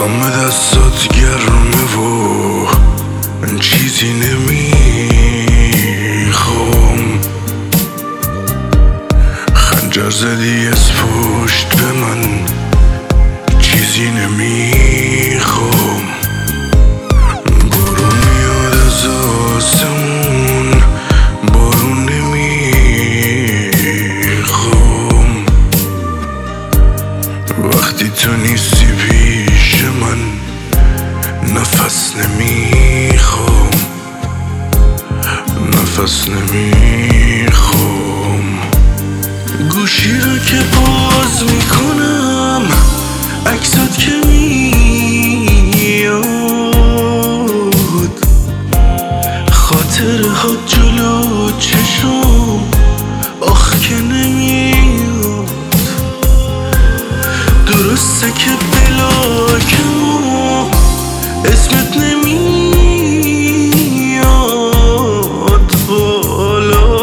دم دستات گرمه و من چیزی نمیخوام. خنجر زدی از پشت به من، چیزی نمیخوام. بارون میاد از آسمون، بارون نمیخوام. وقتی تو نیستی پیش من، نفس نمیخوام، نفس نمیخوام. گوشی رو که باز میکنم، عکسات که میاد، خاطرها جلو چشم آخ که نمیاد. درسته که بلاکمو اسمت نمیاد بالا،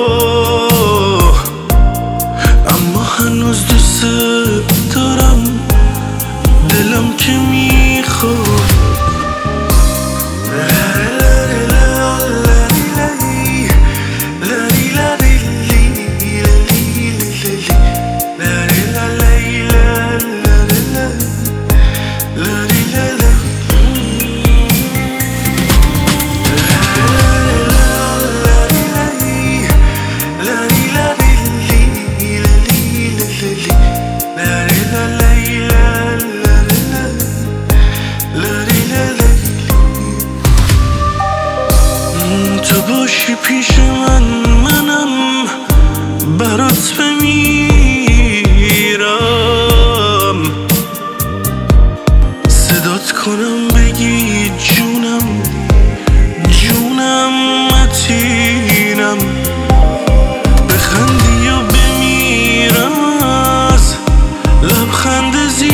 اما هنوز دوست دارم، دلم که میخواد. تو باشی پیش من، منم برات بمیرم. صدات کنم بگی جونم، جونم متینم. بخندی و بمیرم از لبخند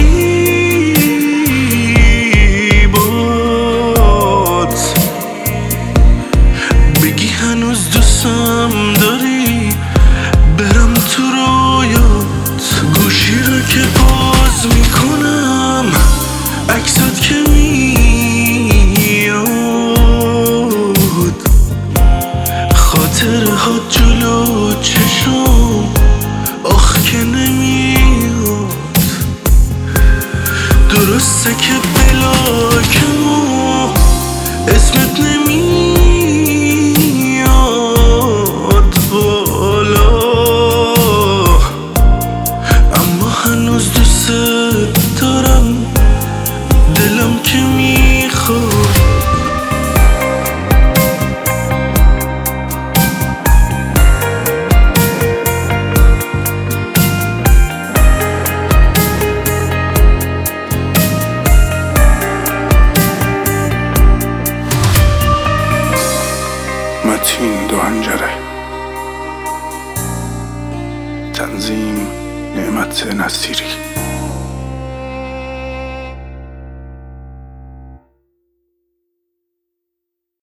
زیبات. بگی هنوز دوستم داری، برم تو رویات. گوشی رو که باز میکنم، عکسات که میاد، خاطرها جلو چشم آخ که نمیاد. درسته که بلاکمو اسمت نمیاد بالا، اما هنوز دوست دارم، دلم که میخواد. متین دوهنجره، تنظیم نعمت نصیری.